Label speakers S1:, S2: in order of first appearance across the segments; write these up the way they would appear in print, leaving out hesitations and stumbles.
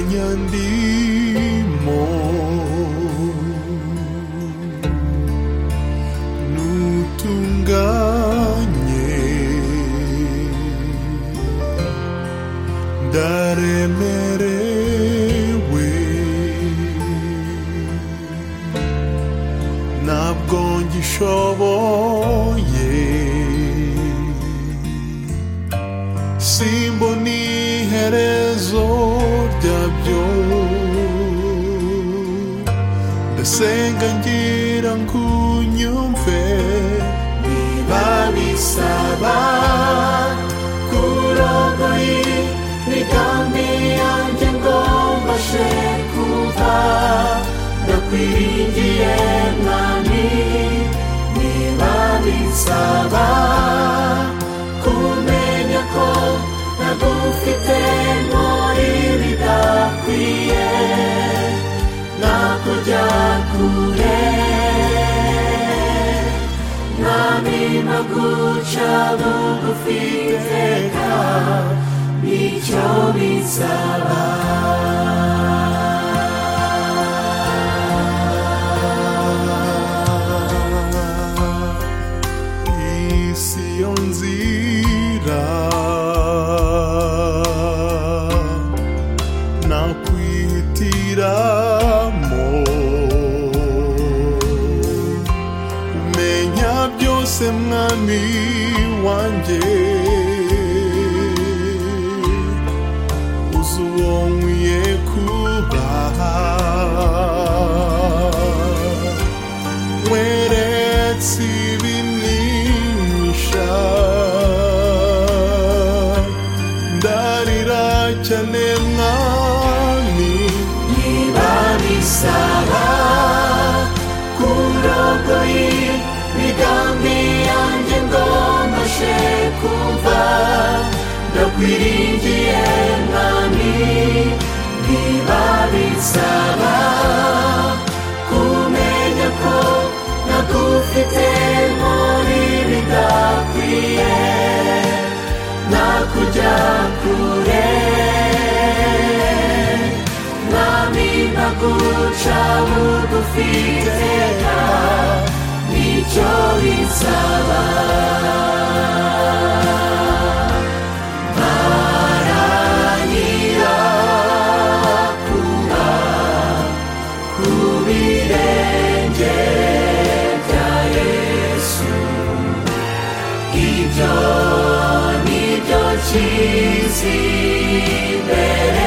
S1: menya ndimo nutunganye ndaremerewe ntabwo ngishoboye simbona iherezo ryabyo ndasenga ngira ngo unyumve niba bisaba kurogoye imigambi yanjye ngo mbashe kumva ndakwiringiye mwami niba bisaba kumenya ko nagufite muri bidakwiye nakujya kure mwami naguca bugufi iteka nicyo bisaba isi yo nzira nakwihitiramo menya byose mwami wanjye uzi uwo nkwiye kubaha weretse ibinimisha ndarira cyane mwami niba bisaba kurogoye imigambi yanjye ngo mbashe kumva ndakwiringiye mwami niba bisaba kumenya ko nagufite muri bidakwiye nakujya kure mwami naguca bugufi iteka nicyo bisaba mparanira kuba ku birenge bya Yesu ibyo nibyo nshyize imbere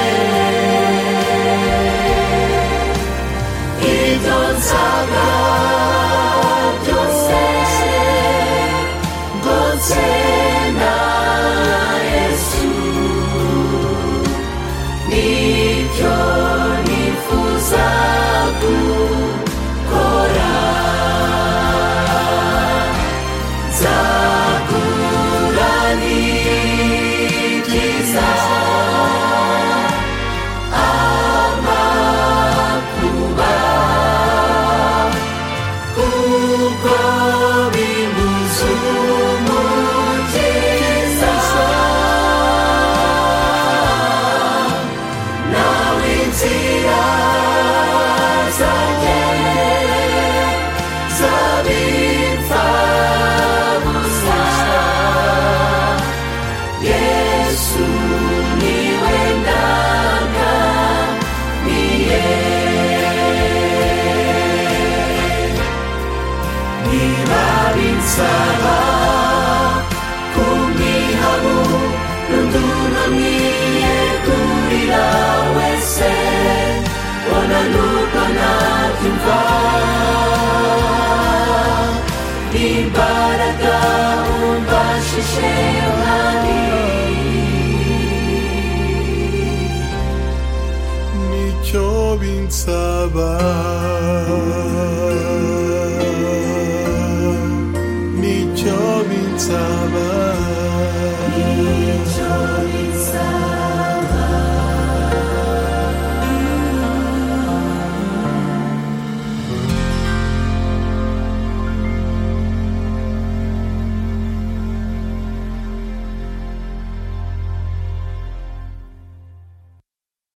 S1: ibyo nsaba byose ngo nse na Yesu nibyo nifuza gukora nzakurabikiza amakuba kuko bimuze umukiza nawe inzira zanjye zabipfa busa Yesu niwe ndangamiye niba binsaba kumwihabu n'undunamwiyegurira wese bona nuko nabyumva n'imbaraga umbashije mwami nicyo binsaba nicyo binsaba